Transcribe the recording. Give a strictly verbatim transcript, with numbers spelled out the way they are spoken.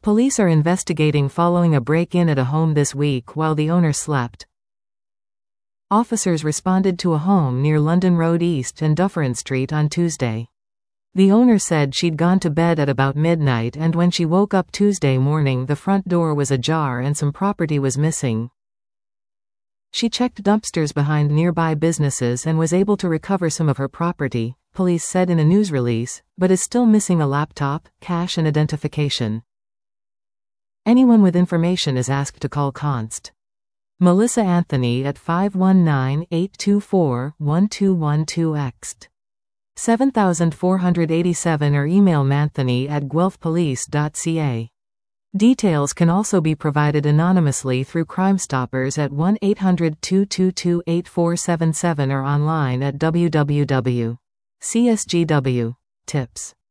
Police are investigating following a break-in at a home this week while the owner slept. Officers responded to a home near London Road East and Dufferin Street on Tuesday. The owner said she'd gone to bed at about midnight, and when she woke up Tuesday morning, the front door was ajar and some property was missing. She checked dumpsters behind nearby businesses and was able to recover some of her property, police said in a news release, but is still missing a laptop, cash and identification. Anyone with information is asked to call Const. Melissa Anthony at five one nine, eight two four, one two one two X seven four eight seven or email manthony at guelph police dot c a. Details can also be provided anonymously through Crime Stoppers at one eight hundred, two two two, eight four seven seven or online at w w w dot c s g w dot tips.